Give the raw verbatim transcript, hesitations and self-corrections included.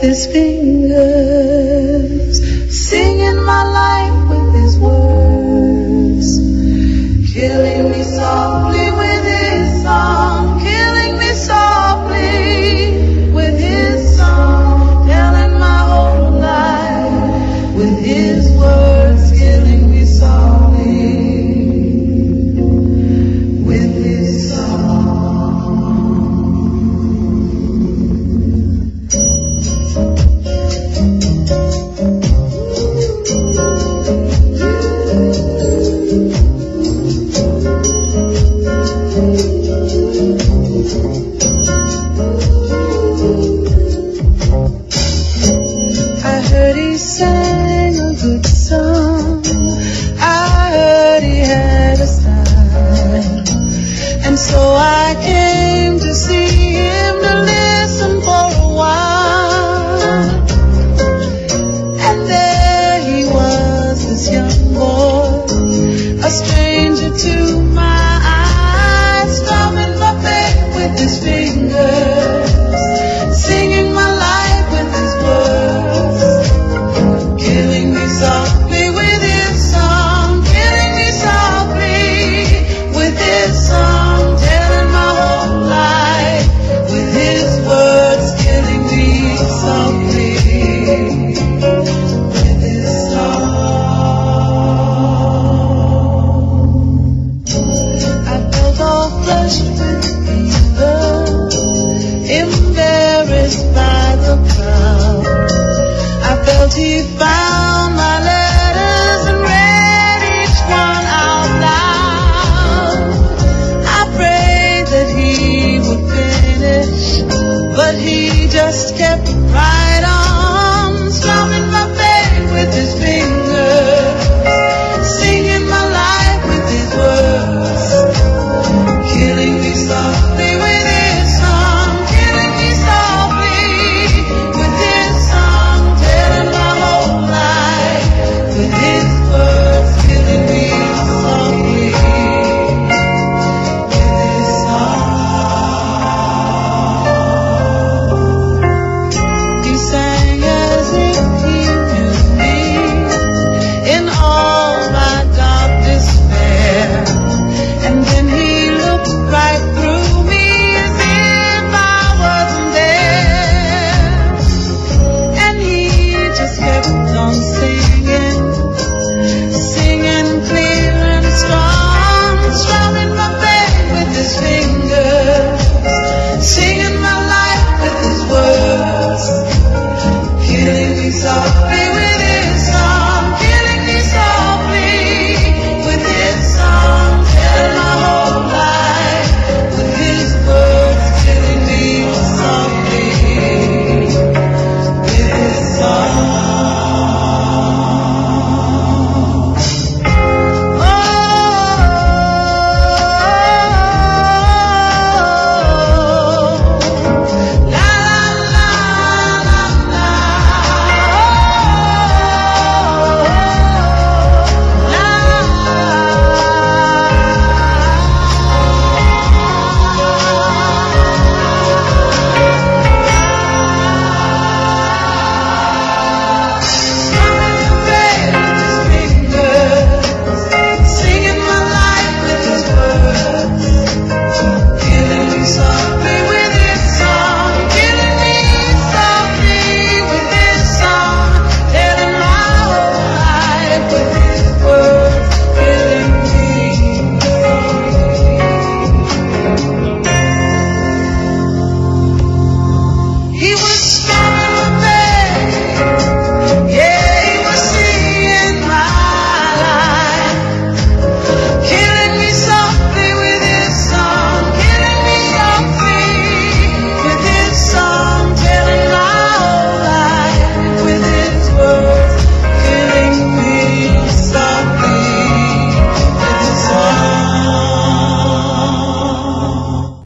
his fingers, singing my life with his words, killing me softly with his song, killing me softly with his song, telling my whole life with his words, killing me softly with his song. So I came to see him, to listen for a while. And there he was, this young boy, a stranger to my eyes, strumming my faith with his fingers, singing my life with his words, killing me softly with his song, killing me softly with his song. He found my letters and read each one out loud. I prayed that he would finish, but he just kept right on, strumming my faith with his fingers, singing my life with his words, killing me softly with his song, killing me softly with his song, telling my with his words, killing me softly with his song. He sang as if he knew me in all my dark despair, and then he looked right through me as if I wasn't there, and he just kept on singing, singing my life with his words, killing me softly.